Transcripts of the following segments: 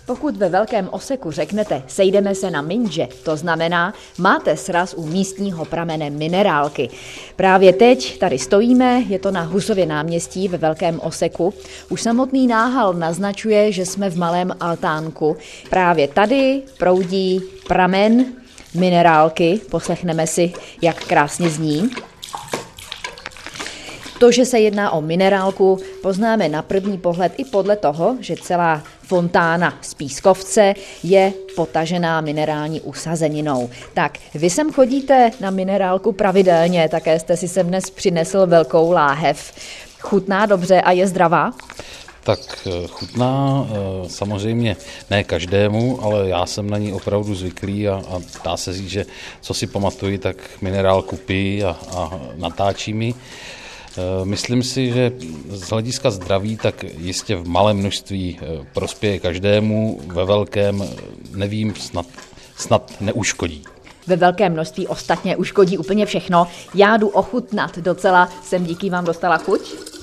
Pokud ve Velkém Oseku řeknete sejdeme se na Mindže, to znamená máte sraz u místního pramene minerálky. Právě teď tady stojíme, je to na Husově náměstí ve Velkém Oseku. Už samotný náhal naznačuje, že jsme v malém altánku. Právě tady proudí pramen minerálky, poslechneme si, jak krásně zní. To, že se jedná o minerálku, poznáme na první pohled i podle toho, že celá fontána z pískovce je potažená minerální usazeninou. Tak, vy sem chodíte na minerálku pravidelně, také jste si sem dnes přinesl velkou láhev. Chutná dobře a je zdravá? Tak chutná samozřejmě ne každému, ale já jsem na ní opravdu zvyklý a dá se říct, že co si pamatuji, tak minerálku piji a natáčí mi. Myslím si, že z hlediska zdraví tak jistě v malém množství prospěje každému, ve velkém nevím, snad neuškodí. Ve velkém množství ostatně uškodí úplně všechno. Já jdu ochutnat docela, jsem díky vám dostala chuť.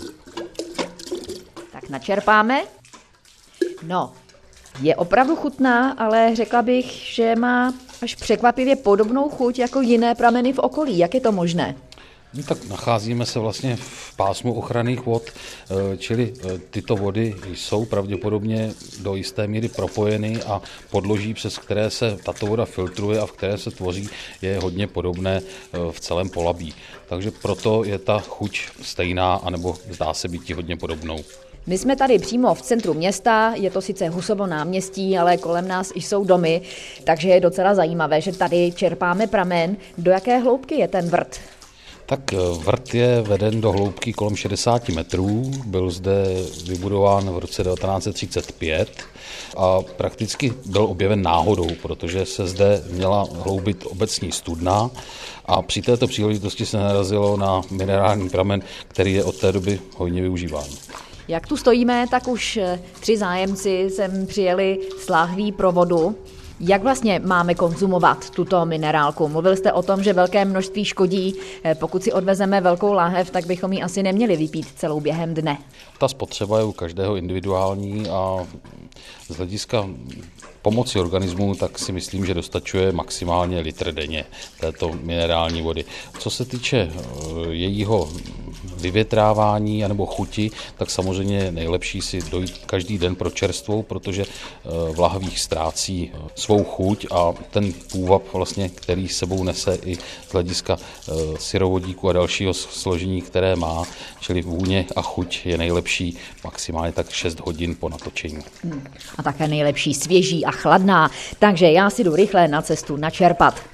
Tak načerpáme. No, je opravdu chutná, ale řekla bych, že má až překvapivě podobnou chuť jako jiné prameny v okolí. Jak je to možné? No tak nacházíme se vlastně v pásmu ochranných vod, čili tyto vody jsou pravděpodobně do jisté míry propojeny a podloží, přes které se tato voda filtruje a v které se tvoří, je hodně podobné v celém Polabí. Takže proto je ta chuť stejná, anebo zdá se být hodně podobnou. My jsme tady přímo v centru města, je to sice Husovo náměstí, ale kolem nás jsou domy, takže je docela zajímavé, že tady čerpáme pramen. Do jaké hloubky je ten vrt? Tak vrt je veden do hloubky kolem 60 metrů, byl zde vybudován v roce 1935 a prakticky byl objeven náhodou, protože se zde měla hloubit obecní studna a při této příležitosti se narazilo na minerální pramen, který je od té doby hojně využíván. Jak tu stojíme, tak už 3 zájemci sem přijeli s láhví pro vodu. Jak vlastně máme konzumovat tuto minerálku? Mluvil jste o tom, že velké množství škodí. Pokud si odvezeme velkou láhev, tak bychom ji asi neměli vypít celou během dne. Ta spotřeba je u každého individuální a z hlediska pomoci organismu, tak si myslím, že dostačuje maximálně litr denně této minerální vody. Co se týče jejího vyvětrávání anebo chuti, tak samozřejmě nejlepší si dojít každý den pro čerstvou, protože v lahvích ztrácí svou chuť a ten půvab, vlastně, který sebou nese i z hlediska syrovodíku a dalšího složení, které má, čili vůně a chuť je nejlepší maximálně tak 6 hodin po natočení. A také nejlepší svěží a chladná, takže já si jdu rychle na cestu načerpat.